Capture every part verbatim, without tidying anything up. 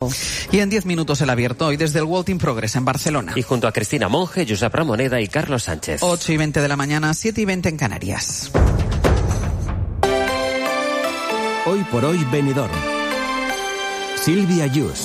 Y en diez minutos el abierto hoy desde el World in Progress en Barcelona. Y junto a Cristina Monge, Josep Ramoneda y Carlos Sánchez. ocho y veinte de la mañana, siete y veinte en Canarias. Hoy por hoy Benidorm. Silvia Yus.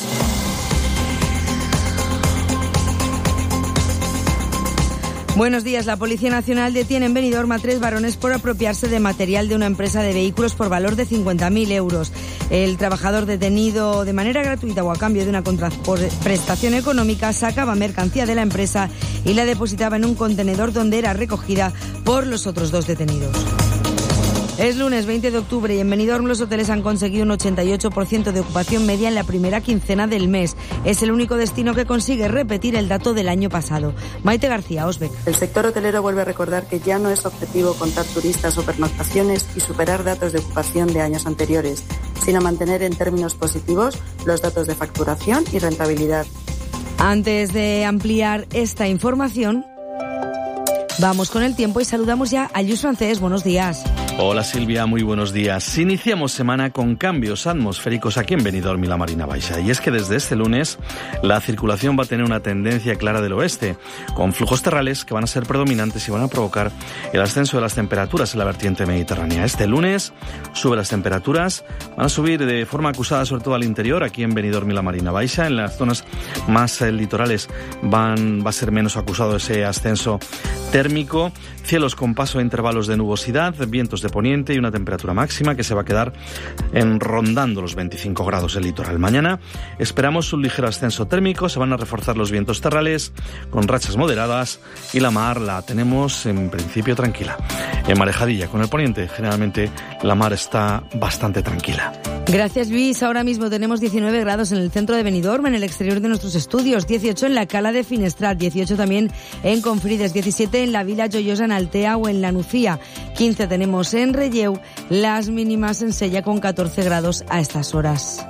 Buenos días. La Policía Nacional detiene en Benidorm a tres varones por apropiarse de material de una empresa de vehículos por valor de cincuenta mil euros. El trabajador detenido de manera gratuita o a cambio de una contraprestación económica sacaba mercancía de la empresa y la depositaba en un contenedor donde era recogida por los otros dos detenidos. Es lunes veinte de octubre y en Benidorm los hoteles han conseguido un ochenta y ocho por ciento de ocupación media en la primera quincena del mes. Es el único destino que consigue repetir el dato del año pasado. Maite García, Osbeck. El sector hotelero vuelve a recordar que ya no es objetivo contar turistas o pernoctaciones y superar datos de ocupación de años anteriores, sino mantener en términos positivos los datos de facturación y rentabilidad. Antes de ampliar esta información, vamos con el tiempo y saludamos ya a Lluís Francés. Buenos días. Hola Silvia, muy buenos días. Iniciamos semana con cambios atmosféricos aquí en Benidorm y la Marina Baixa. Y es que desde este lunes la circulación va a tener una tendencia clara del oeste, con flujos terrales que van a ser predominantes y van a provocar el ascenso de las temperaturas en la vertiente mediterránea. Este lunes suben las temperaturas, van a subir de forma acusada sobre todo al interior, aquí en Benidorm y la Marina Baixa. En las zonas más eh, litorales van, va a ser menos acusado ese ascenso térmico. Cielos con paso de intervalos de nubosidad, vientos de poniente y una temperatura máxima que se va a quedar en rondando los veinticinco grados el litoral. Mañana esperamos un ligero ascenso térmico, se van a reforzar los vientos terrales con rachas moderadas y la mar la tenemos en principio tranquila. En marejadilla con el poniente generalmente la mar está bastante tranquila. Gracias, Luis. Ahora mismo tenemos diecinueve grados en el centro de Benidorm, en el exterior de nuestros estudios, dieciocho en la Cala de Finestrat, dieciocho también en Confrides, diecisiete en la Vila Joiosa en Altea o en La Nucía, quince tenemos en Relleu, las mínimas en Sella con catorce grados a estas horas.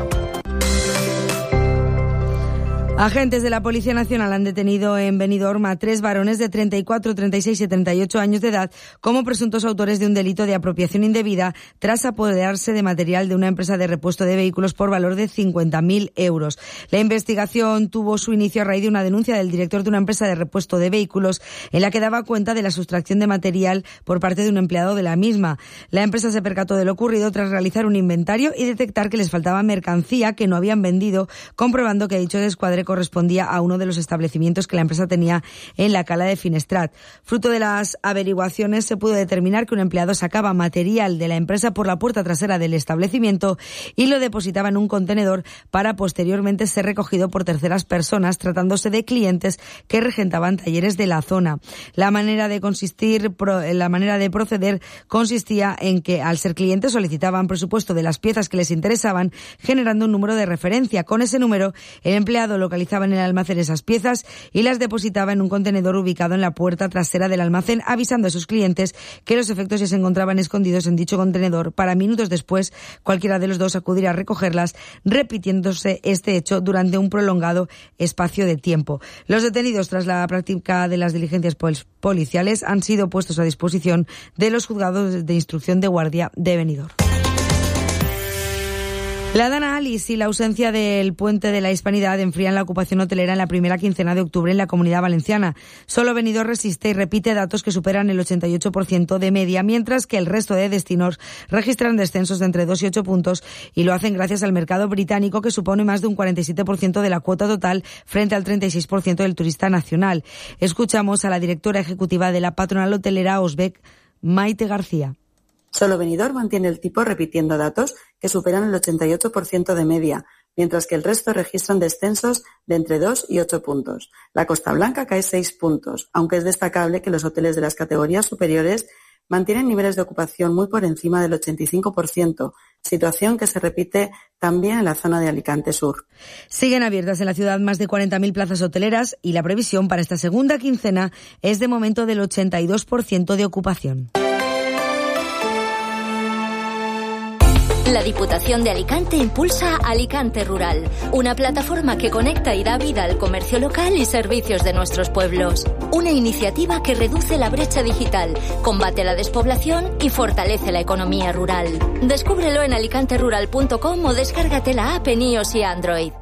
Agentes de la Policía Nacional han detenido en Benidorm a tres varones de treinta y cuatro, treinta y seis y treinta y ocho años de edad como presuntos autores de un delito de apropiación indebida tras apoderarse de material de una empresa de repuesto de vehículos por valor de cincuenta mil euros. La investigación tuvo su inicio a raíz de una denuncia del director de una empresa de repuesto de vehículos en la que daba cuenta de la sustracción de material por parte de un empleado de la misma. La empresa se percató de lo ocurrido tras realizar un inventario y detectar que les faltaba mercancía que no habían vendido, comprobando que dicho descuadre correspondía a uno de los establecimientos que la empresa tenía en la Cala de Finestrat. Fruto de las averiguaciones se pudo determinar que un empleado sacaba material de la empresa por la puerta trasera del establecimiento y lo depositaba en un contenedor para posteriormente ser recogido por terceras personas, tratándose de clientes que regentaban talleres de la zona. La manera de consistir, la manera de proceder consistía en que al ser clientes solicitaban presupuesto de las piezas que les interesaban, generando un número de referencia. Con ese número, el empleado localizaba en el almacén esas piezas y las depositaba en un contenedor ubicado en la puerta trasera del almacén, avisando a sus clientes que los efectos ya se encontraban escondidos en dicho contenedor para minutos después cualquiera de los dos acudir a recogerlas, repitiéndose este hecho durante un prolongado espacio de tiempo. Los detenidos tras la práctica de las diligencias policiales han sido puestos a disposición de los juzgados de instrucción de guardia de Benidorm. La Dana Alice y la ausencia del Puente de la Hispanidad enfrían la ocupación hotelera en la primera quincena de octubre en la Comunidad Valenciana. Solo Benidorm resiste y repite datos que superan el ochenta y ocho por ciento de media, mientras que el resto de destinos registran descensos de entre dos y ocho puntos y lo hacen gracias al mercado británico, que supone más de un cuarenta y siete por ciento de la cuota total frente al treinta y seis por ciento del turista nacional. Escuchamos a la directora ejecutiva de la patronal hotelera Osbeck, Maite García. Solo Benidorm mantiene el tipo repitiendo datos que superan el ochenta y ocho por ciento de media, mientras que el resto registran descensos de entre dos y ocho puntos. La Costa Blanca cae seis puntos, aunque es destacable que los hoteles de las categorías superiores mantienen niveles de ocupación muy por encima del ochenta y cinco por ciento, situación que se repite también en la zona de Alicante Sur. Siguen abiertas en la ciudad más de cuarenta mil plazas hoteleras y la previsión para esta segunda quincena es de momento del ochenta y dos por ciento de ocupación. La Diputación de Alicante impulsa Alicante Rural, una plataforma que conecta y da vida al comercio local y servicios de nuestros pueblos. Una iniciativa que reduce la brecha digital, combate la despoblación y fortalece la economía rural. Descúbrelo en alicante rural punto com o descárgate la app en iOS y Android.